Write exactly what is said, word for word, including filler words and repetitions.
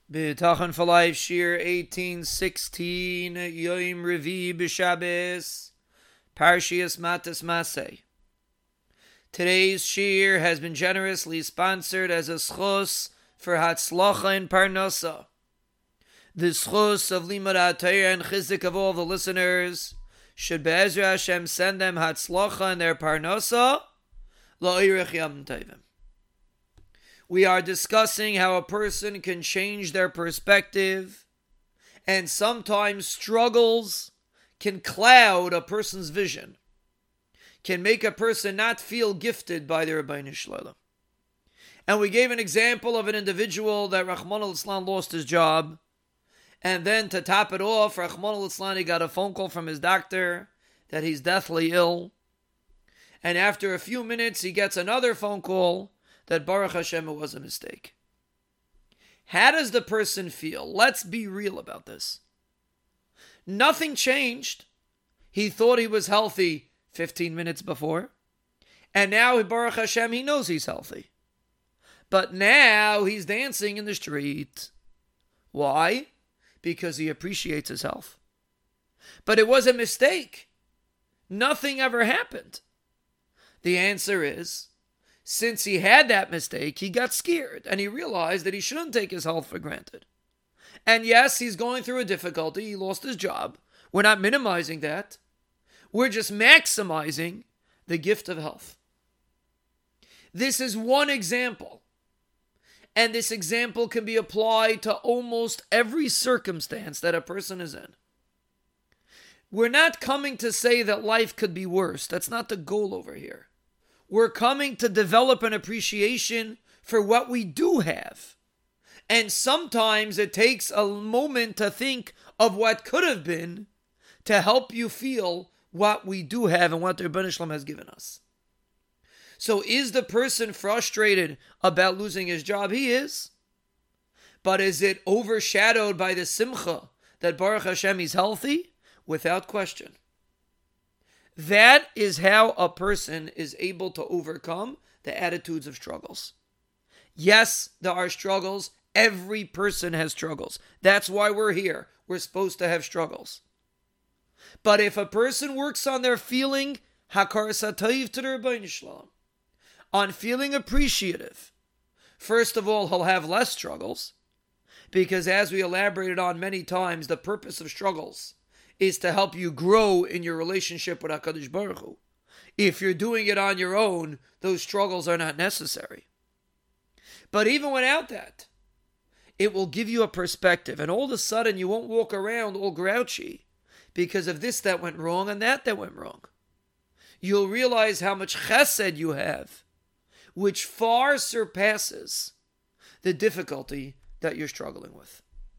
B'tachan for Life, Shir eighteen sixteen, Yom Revi B'Shabbos, Parshias Matas Maseh. Today's Shir has been generously sponsored as a schos for Hatzlacha in Parnasa. The schos of Limud HaTorah and Chizik of all the listeners should Be'ezra Hashem send them Hatzlacha in their Parnasa, La'irich Yom Tovim. We are discussing how a person can change their perspective, and sometimes struggles can cloud a person's vision, can make a person not feel gifted by their Rebbeinu Shalom. And we gave an example of an individual that Rahman al-Islam lost his job, and then to top it off, Rahman al-Islam, he got a phone call from his doctor that he's deathly ill, and after a few minutes he gets another phone call that Baruch Hashem, it was a mistake. How does the person feel? Let's be real about this. Nothing changed. He thought he was healthy fifteen minutes before, and now, Baruch Hashem, he knows he's healthy. But now he's dancing in the street. Why? Because he appreciates his health. But it was a mistake. Nothing ever happened. The answer is, since he had that mistake, he got scared and he realized that he shouldn't take his health for granted. And yes, he's going through a difficulty. He lost his job. We're not minimizing that. We're just maximizing the gift of health. This is one example. And this example can be applied to almost every circumstance that a person is in. We're not coming to say that life could be worse. That's not the goal over here. We're coming to develop an appreciation for what we do have. And sometimes it takes a moment to think of what could have been to help you feel what we do have and what the Rebbeinu Shalom has given us. So is the person frustrated about losing his job? He is. But is it overshadowed by the simcha that Baruch Hashem is healthy? Without question. That is how a person is able to overcome the attitudes of struggles. Yes, there are struggles. Every person has struggles. That's why we're here. We're supposed to have struggles. But if a person works on their feeling, hakaras hatoiv to the Rebbeinu Shalom, on feeling appreciative, first of all, he'll have less struggles. Because as we elaborated on many times, the purpose of struggles is to help you grow in your relationship with HaKadosh Baruch Hu. If you're doing it on your own, those struggles are not necessary. But even without that, it will give you a perspective, and all of a sudden you won't walk around all grouchy because of this that went wrong and that that went wrong. You'll realize how much chesed you have, which far surpasses the difficulty that you're struggling with.